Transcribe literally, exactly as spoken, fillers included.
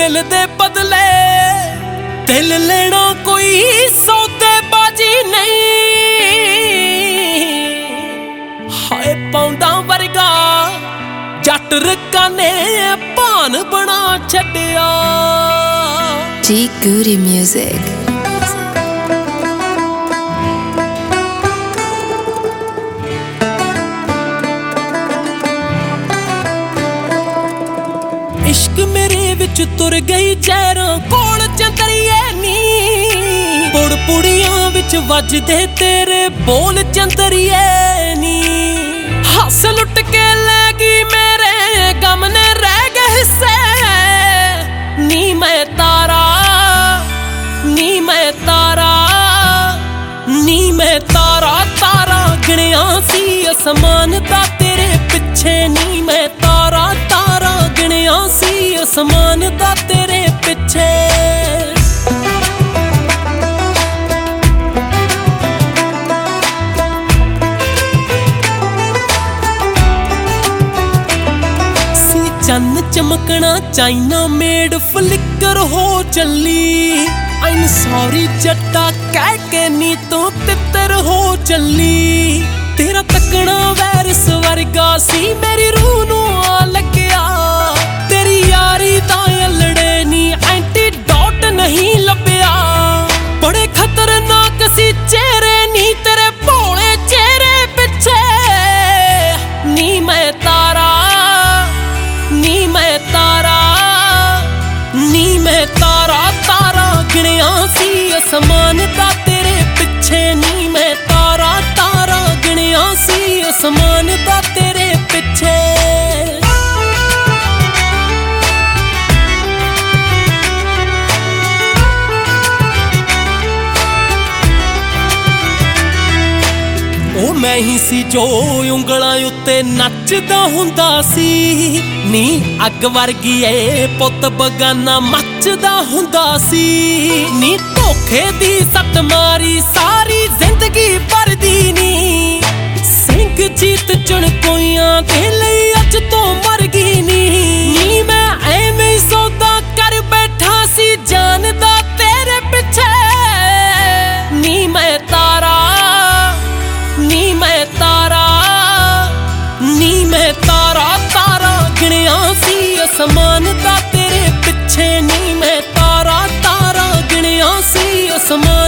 दिल दे बदले दिल लेना कोई सौदेबाजी नहीं। हाय पौंदा वर्गा जट रकाने भान बना छड्डिया। G Goody Music। इश्क मेरे विच तुर गई जहरां कोल चंदरिए नी। पुड़ पुड़ियां विच वजदे तेरे बोल चंदरिए नी। हस लुट के लैगी मेरे गम ने रह गए हिस्से। नी मैं तारा नी मैं तारा नी मैं तारा तारा गिणिया सी असमान दा तेरे पिछे। नी मैं तारा तारा गिणिया सी असमान दा तेरे पिछे। सी चन्न चमकना चाइना मेड फ्लिकर हो चली। I'm sorry जट्टा कह के नी तू तितर हो चली। तेरा तकना वैरस वर्गा सी मेरी रूह नू आ लग्या। तेरी यारी दा अलड़े नी एंटीडोट नहीं लभ्या। बड़े खतरनाक सी चेहरे नी तेरे भोले चेहरे पिछे। नी मैं तारा नी मैं तारा नी मैं तारा तारा गिणिया सी असमान दा तेरे पिछे। नी मैं तारा तारा गिणिया सी असमान दा तेरे पिछे। ओ मैं ही सी जो उंगलां उत्ते नचदा हुंदा सी। नी अग वर्गी ए पुत बगाना मचदा हुंदा सी। नी धोखे दी सट मारी सारी जिंदगी भरदी नी। सिंह जीत चणकोइयां दे लई अज तो मर गई नी। नी मैं ऐवें ही सौदा कर बैठा सी जानदा तेरे पिछे। नी मैं तारा नी मैं तारा नी मैं तारा तारा गिणिया सी असमान दा तेरे पिछे। नी मैं तारा तारा गिणिया सी असमान